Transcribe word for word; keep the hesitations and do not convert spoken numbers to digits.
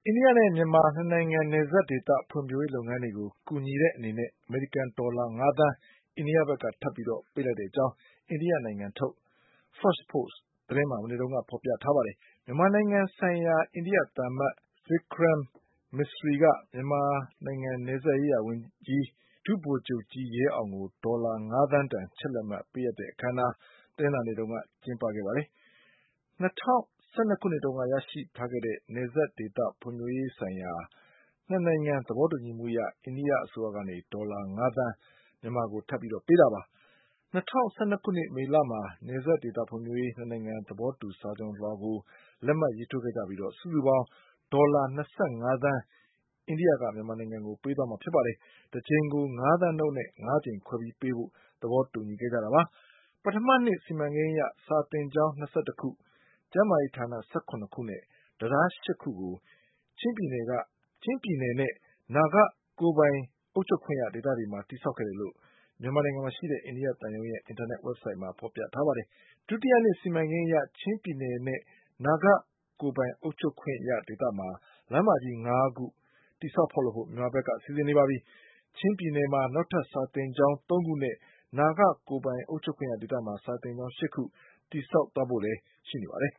အိန္ဒိယနဲ့မြန်မာနှစ်နိုင်ငံနယ်စပ်ဒေသဖွံ့ဖြိုးရေးလုပ်ငန်းတွေကိုကူညီတဲ့အနေနဲ့အမေရိကန်ဒေါ်လာငါးသန်းအိန္ဒိယဘက်ကထပ်ပြီးပေးလိုက်တဲ့အကြောင်းအိန္ဒိယနိုင်ငံထုတ် First Post သတင်းမှာမနေ့ကဖေါ်ပြထားပါတယ်။မြန်မာနိုင်ငံဆိုင်ရာအိန္ဒိယသံအမတ် Vikram Misri ကမြန်မာနိုင်ငံနယ်စပ်ရေးရာဝန်ကြီး ဒုဗိုလ်ချုပ်ကြီးရဲအောင်ကိုဒေါ်လာငါးသန်းတန်ချက်လက်မှတ်ပေးအပ်တဲ့အခမ်းအနားတနင်္လာနေ့ကကျင်းပခဲ့ပါတယ်။၂၀၁၂ခုနှစ်တုန်းကရရှိထားခဲ့တဲ့နယ်စပ်ဒေသဖွံ့ဖြိုးရေးဆိုင်ရာနှစ်နိုင်ငံသဘောတူညီမှုအရအိန္ဒိယအစိုးရကနေဒေါ်လာငါးသန်းမြန်မာကိုထပ်ပြီးပေးတာပါ။၂၀၁၂ခုနှစ်မေလမှာနယ်စပ်ဒေသဖွံ့ဖြိုးရေးနှစ်နိုင်ငံသဘောတူစာချုပ်လွှာကိုလက်မှတ်ရေးထိုးခဲ့ကြပြီးစုစုပေါင်းဒေါ်လာ၂၅သန်းအိန္ဒိယကမြန်မာနိုင်ငံကိုပေးသွားမှာဖြစ်ပါတယ်။တကြိမ်ကိုငါးသန်းနှုန်းနဲ့ငါးကြိမ်ခွဲပြီးပေးဖို့သဘောတူညီခဲ့ကြတာပါ။ပထမနှစ်စီမံကိန်းအရစာသင်ကျောင်း၂၁ခု၊ကျန်းမာရေးဌာန၁၇ခုနဲ့တံတား၈ခုကိုချင်းပြည်နယ်နဲ့နာဂကိုယ်ပိုင်အုပ်ချုပ်ခွင့်ရဒေသတွေမှာတည်ဆောက်ခဲ့တယ်လို့မြန်မာနိုင်ငံမှာရှိတဲ့အိန္ဒိယသံရုံးရဲ့အင်တာနက်ဝက်ဘ်ဆိုဒ်မှာဖေါ်ပြထားပါတယ်။ဒုတိယနှစ်စီမံကိန်းအရချင်းပြည်နယ်နဲ့နာဂကိုယ်ပိုင်အုပ်ချုပ်ခွင့်ရဒေသမှာလမ်းမကြီးငါးခုတည်ဆောက်ဖေါက်လုပ်ဖို့မြန်မာဘက်ကစီစဉ်နေပါပြီ။ချင်းပြည်နယ်မှာနောက်ထပ်စာသင်ကျောင်းသုံးခုနဲ့နာဂကိုယ်ပိုင်အုပ်ချုပ်ခွင့်ရဒေသမှာစာသင်ကျောင်း၈ခုတည်ဆောက်သွားဖို့လည်းရှိနေပါတယ်